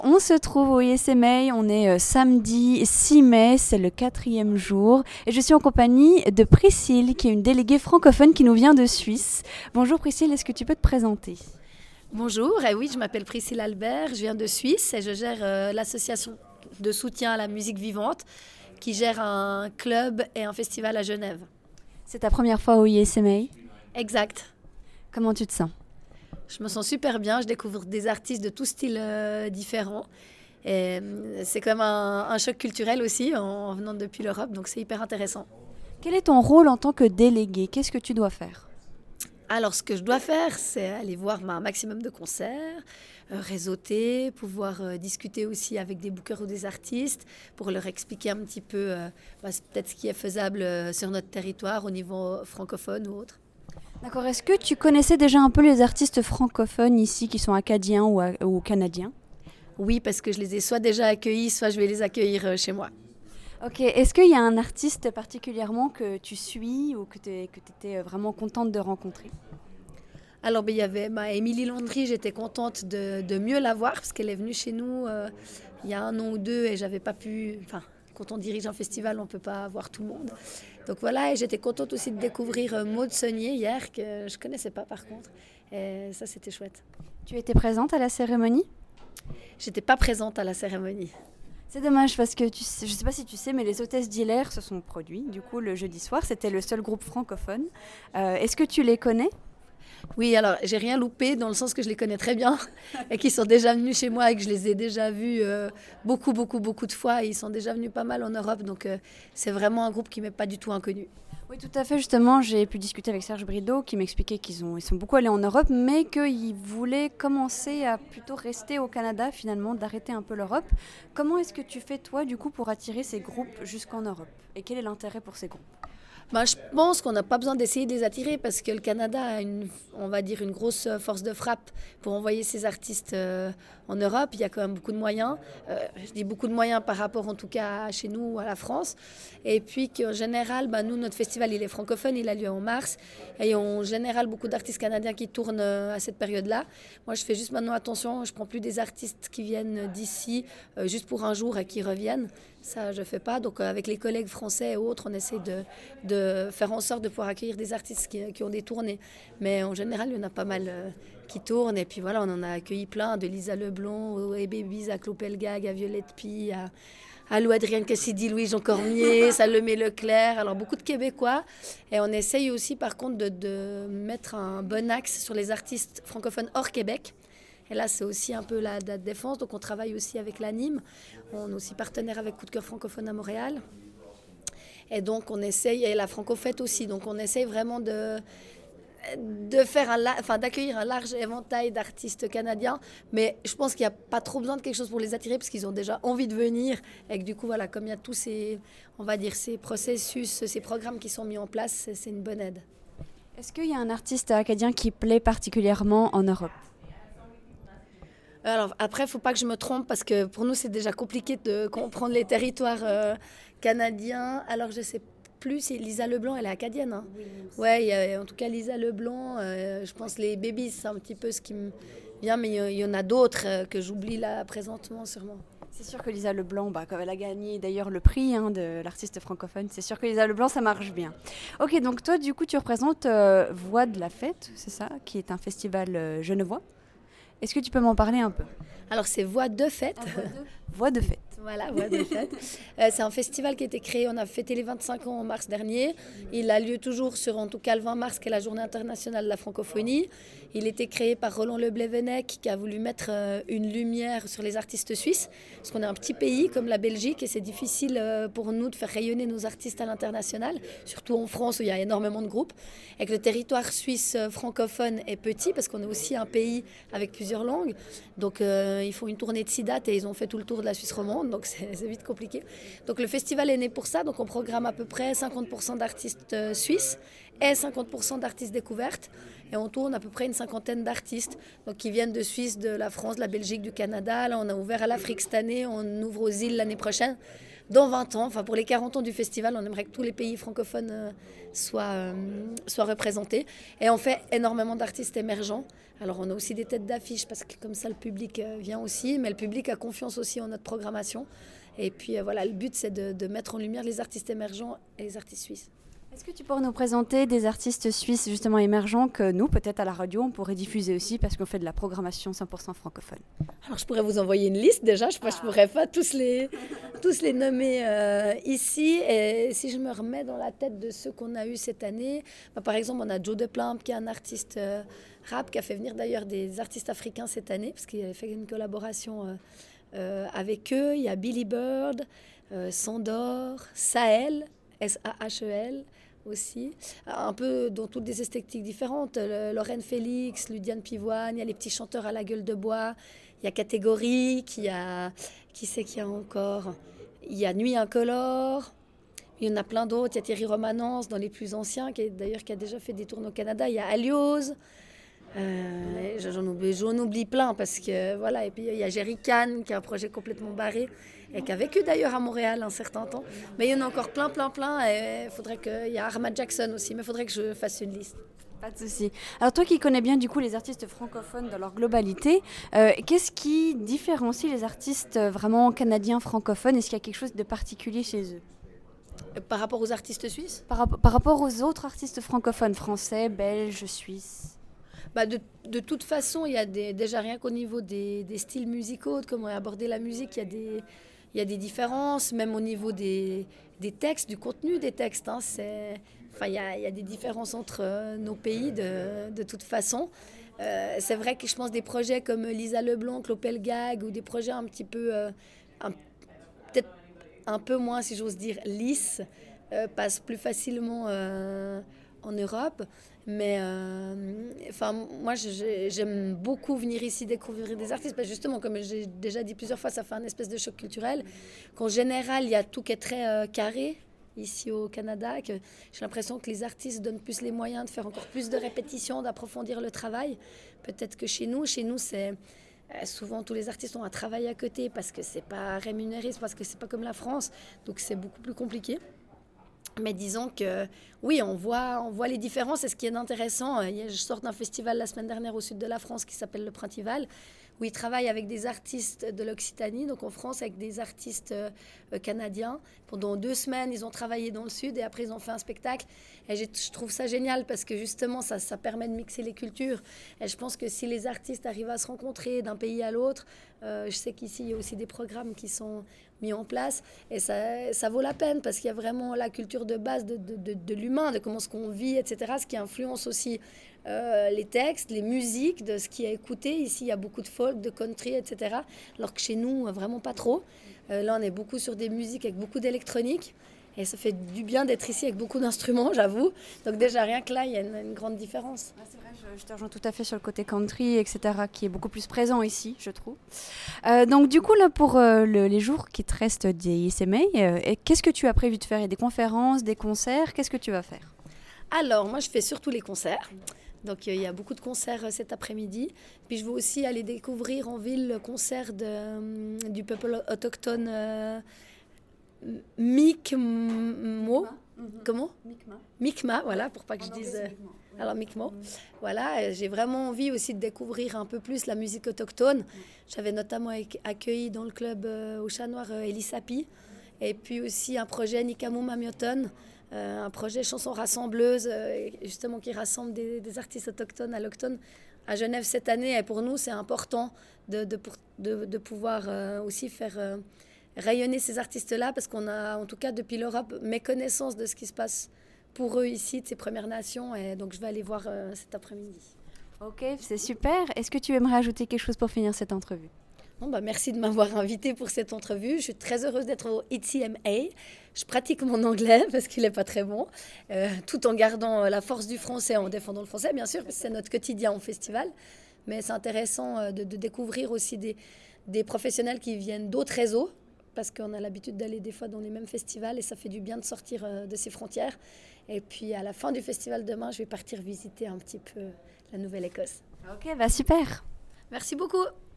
On se trouve au ISMA, on est samedi 6 mai, c'est le 4e jour et je suis en compagnie de Priscille qui est une déléguée francophone qui nous vient de Suisse. Bonjour Priscille, est-ce que tu peux te présenter ? Bonjour, oui, je m'appelle Priscille Albert, je viens de Suisse et je gère l'association de soutien à la musique vivante qui gère un club et un festival à Genève. C'est ta première fois au ISMA ? Exact. Comment tu te sens ? Je me sens super bien, je découvre des artistes de tous styles différents. Et c'est comme un choc culturel aussi en venant depuis l'Europe, donc c'est hyper intéressant. Quel est ton rôle en tant que déléguée ? Qu'est-ce que tu dois faire ? Alors ce que je dois faire, c'est aller voir un maximum de concerts, réseauter, pouvoir discuter aussi avec des bookers ou des artistes pour leur expliquer un petit peu peut-être ce qui est faisable sur notre territoire au niveau francophone ou autre. D'accord, est-ce que tu connaissais déjà un peu les artistes francophones ici qui sont acadiens ou canadiens ? Oui, parce que je les ai soit déjà accueillis, soit je vais les accueillir chez moi. Ok, est-ce qu'il y a un artiste particulièrement que tu suis ou que tu étais vraiment contente de rencontrer ? Alors, il y avait Émilie Landry, j'étais contente de mieux la voir parce qu'elle est venue chez nous il y a 1 an ou 2 et j'avais pas pu... Enfin, quand on dirige un festival, on ne peut pas voir tout le monde. Donc voilà, et j'étais contente aussi de découvrir Maud Saunier hier, que je ne connaissais pas par contre. Et ça, c'était chouette. Tu étais présente à la cérémonie ? J'étais pas présente à la cérémonie. C'est dommage parce que je ne sais pas si tu sais, mais les Hôtesses d'Hilaire se sont produits. Du coup, le jeudi soir, c'était le seul groupe francophone. Est-ce que tu les connais ? Oui, alors j'ai rien loupé dans le sens que je les connais très bien et qu'ils sont déjà venus chez moi et que je les ai déjà vus beaucoup de fois. Et ils sont déjà venus pas mal en Europe, donc c'est vraiment un groupe qui m'est pas du tout inconnu. Oui, tout à fait. Justement, j'ai pu discuter avec Serge Brideau qui m'expliquait ils sont beaucoup allés en Europe, mais qu'ils voulaient commencer à plutôt rester au Canada, finalement, d'arrêter un peu l'Europe. Comment est-ce que tu fais, toi, du coup, pour attirer ces groupes jusqu'en Europe ? Et quel est l'intérêt pour ces groupes ? Je pense qu'on n'a pas besoin d'essayer de les attirer parce que le Canada a on va dire une grosse force de frappe pour envoyer ses artistes en Europe. Il y a quand même beaucoup de moyens. Je dis beaucoup de moyens par rapport en tout cas à chez nous ou à la France. Et puis qu'en général, nous, notre festival, il est francophone, il a lieu en mars. Et en général, beaucoup d'artistes canadiens qui tournent à cette période-là. Moi, je fais juste maintenant attention, je ne prends plus des artistes qui viennent d'ici juste pour un jour et qui reviennent. Ça, je ne fais pas. Donc, avec les collègues français et autres, on essaie de faire en sorte de pouvoir accueillir des artistes qui ont des tournées. Mais en général, il y en a pas mal qui tournent. Et puis voilà, on en a accueilli plein, de Lisa Leblanc, aux Babies, à Clopelgag, à Violette Pie, à Lou Adrienne Cassidy, Louis-Jean Cormier, Salomé Leclerc. Alors, beaucoup de Québécois. Et on essaye aussi, par contre, de mettre un bon axe sur les artistes francophones hors Québec. Et là, c'est aussi un peu la défense. Donc, on travaille aussi avec l'ANIM. On est aussi partenaire avec Coup de cœur francophone à Montréal. Et donc, on essaye, et la Francofête aussi. Donc, on essaye vraiment d'accueillir un large éventail d'artistes canadiens. Mais je pense qu'il n'y a pas trop besoin de quelque chose pour les attirer parce qu'ils ont déjà envie de venir. Et que du coup, voilà, comme il y a tous ces, on va dire, ces processus, ces programmes qui sont mis en place, c'est une bonne aide. Est-ce qu'il y a un artiste acadien qui plaît particulièrement en Europe ? Alors après, il ne faut pas que je me trompe parce que pour nous, c'est déjà compliqué de comprendre les territoires canadiens. Alors, je ne sais plus si Lisa Leblanc, elle est acadienne. Hein. Oui, ouais, en tout cas, Lisa Leblanc, je pense les Babies, c'est un petit peu ce qui me vient, mais il y en a d'autres que j'oublie là présentement sûrement. C'est sûr que Lisa Leblanc, comme elle a gagné d'ailleurs le prix de l'artiste francophone, c'est sûr que Lisa Leblanc, ça marche bien. Ok, donc toi, du coup, tu représentes Voix de la Fête, c'est ça, qui est un festival genevois. Est-ce que tu peux m'en parler un peu ? Alors, c'est Voix de Fête. Voix de Fête. Voilà, Voix de Fête. C'est un festival qui a été créé, on a fêté les 25 ans en mars dernier. Il a lieu toujours sur, en tout cas, le 20 mars, qui est la journée internationale de la francophonie. Il a été créé par Roland Leblevenec, qui a voulu mettre une lumière sur les artistes suisses. Parce qu'on est un petit pays comme la Belgique et c'est difficile pour nous de faire rayonner nos artistes à l'international, surtout en France où il y a énormément de groupes. Et que le territoire suisse francophone est petit, parce qu'on est aussi un pays avec plusieurs langues. Donc, ils font une tournée de 6 dates et ils ont fait tout le tour de la Suisse romande. Donc c'est vite compliqué. Donc le festival est né pour ça, donc on programme à peu près 50% d'artistes suisses et 50% d'artistes découvertes. Et on tourne à peu près une 50aine d'artistes donc, qui viennent de Suisse, de la France, de la Belgique, du Canada. Là, on a ouvert à l'Afrique cette année, on ouvre aux îles l'année prochaine. dans 20 ans, enfin pour les 40 ans du festival, on aimerait que tous les pays francophones soient représentés. Et on fait énormément d'artistes émergents. Alors on a aussi des têtes d'affiche parce que comme ça le public vient aussi, mais le public a confiance aussi en notre programmation. Et puis voilà, le but c'est de mettre en lumière les artistes émergents et les artistes suisses. Est-ce que tu pourrais nous présenter des artistes suisses justement émergents que nous, peut-être à la radio, on pourrait diffuser aussi parce qu'on fait de la programmation 100% francophone? Alors je pourrais vous envoyer une liste déjà, je ne pourrais pas tous les nommer ici. Et si je me remets dans la tête de ceux qu'on a eu cette année, par exemple on a Joe Deplimp qui est un artiste rap qui a fait venir d'ailleurs des artistes africains cette année parce qu'il a fait une collaboration avec eux. Il y a Billy Bird, Sandor, Sahel, Sahel aussi, un peu dans toutes des esthétiques différentes. Lorraine Félix, Ludiane Pivoine, il y a les petits chanteurs à la gueule de bois, il y a Catégorie, qui c'est qu'il y a encore? Il y a Nuit Incolore, il y en a plein d'autres, il y a Thierry Romanence dans les plus anciens, qui a déjà fait des tournées au Canada, il y a Aliose, j'en oublie plein parce que voilà, et puis il y a Jerry Khan qui a un projet complètement barré et qui a vécu d'ailleurs à Montréal un certain temps, mais il y en a encore plein et il y a Arma Jackson aussi, mais il faudrait que je fasse une liste. Pas de souci. Alors toi qui connais bien du coup les artistes francophones dans leur globalité, qu'est-ce qui différencie les artistes vraiment canadiens francophones? Est-ce qu'il y a quelque chose de particulier chez eux? Par rapport aux artistes suisses? Par rapport aux autres artistes francophones, français, belges, suisses? De toute façon, il y a déjà rien qu'au niveau des styles musicaux, de comment aborder la musique, il y a des différences, même au niveau des textes, du contenu des textes. Hein, il y a des différences entre nos pays de toute façon. C'est vrai que je pense des projets comme Lisa Leblanc, Clopel Gag, ou des projets un petit peu, peut-être un peu moins, si j'ose dire, lisses, passent plus facilement en Europe. Mais moi, j'aime beaucoup venir ici découvrir des artistes. Parce que justement, comme j'ai déjà dit plusieurs fois, ça fait un espèce de choc culturel. Qu'en général, il y a tout qui est très carré ici au Canada. Que j'ai l'impression que les artistes donnent plus les moyens de faire encore plus de répétitions, d'approfondir le travail. Peut-être que chez nous, c'est... souvent, tous les artistes ont un travail à côté parce que c'est pas rémunéré, parce que c'est pas comme la France. Donc, c'est beaucoup plus compliqué. Mais disons que oui, on voit les différences. Et ce qui est intéressant, je sors d'un festival la semaine dernière au sud de la France qui s'appelle le Printival, où ils travaillent avec des artistes de l'Occitanie, donc en France avec des artistes canadiens. Pendant 2 semaines, ils ont travaillé dans le sud et après ils ont fait un spectacle. Et je trouve ça génial parce que justement, ça permet de mixer les cultures. Et je pense que si les artistes arrivent à se rencontrer d'un pays à l'autre, je sais qu'ici, il y a aussi des programmes qui sont mis en place et ça vaut la peine parce qu'il y a vraiment la culture de base de l'humain, de comment ce qu'on vit, etc., ce qui influence aussi les textes, les musiques, de ce qui est écouté. Ici, il y a beaucoup de folk, de country, etc., alors que chez nous, vraiment pas trop. Là, on est beaucoup sur des musiques avec beaucoup d'électronique et ça fait du bien d'être ici avec beaucoup d'instruments, j'avoue. Donc déjà, rien que là, il y a une grande différence. C'est vrai, je te rejoins tout à fait sur le côté country, etc., qui est beaucoup plus présent ici, je trouve. Donc du coup, là, pour les jours qui te restent d'ISMA, qu'est-ce que tu as prévu de faire? Il y a des conférences, des concerts, qu'est-ce que tu vas faire? Alors, moi, je fais surtout les concerts. Donc, il y a beaucoup de concerts cet après-midi. Puis, je vais aussi aller découvrir en ville le concert du peuple autochtone Mi'kmaq. Comment? Mi'kmaq, voilà, pour pas que je dise... Alors, Mi'kmaq. Voilà, j'ai vraiment envie aussi de découvrir un peu plus la musique autochtone. J'avais notamment accueilli dans le club au Chat Noir Elisapi. Et puis aussi un projet Nikamu Mamioton, un projet chanson rassembleuse, justement qui rassemble des artistes autochtones, allochtones à Genève cette année. Et pour nous, c'est important de pouvoir aussi faire rayonner ces artistes-là, parce qu'on a, en tout cas depuis l'Europe, méconnaissance de ce qui se passe pour eux ici, de ces Premières Nations. Et donc, je vais aller voir cet après-midi. Ok, c'est super. Est-ce que tu aimerais ajouter quelque chose pour finir cette entrevue? Bon, merci de m'avoir invitée pour cette entrevue. Je suis très heureuse d'être au ICMA. Je pratique mon anglais parce qu'il n'est pas très bon, tout en gardant la force du français, en défendant le français, bien sûr, parce que c'est notre quotidien au festival. Mais c'est intéressant de découvrir aussi des professionnels qui viennent d'autres réseaux, parce qu'on a l'habitude d'aller des fois dans les mêmes festivals et ça fait du bien de sortir de ces frontières. Et puis à la fin du festival demain, je vais partir visiter un petit peu la Nouvelle-Écosse. Ok, super. Merci beaucoup.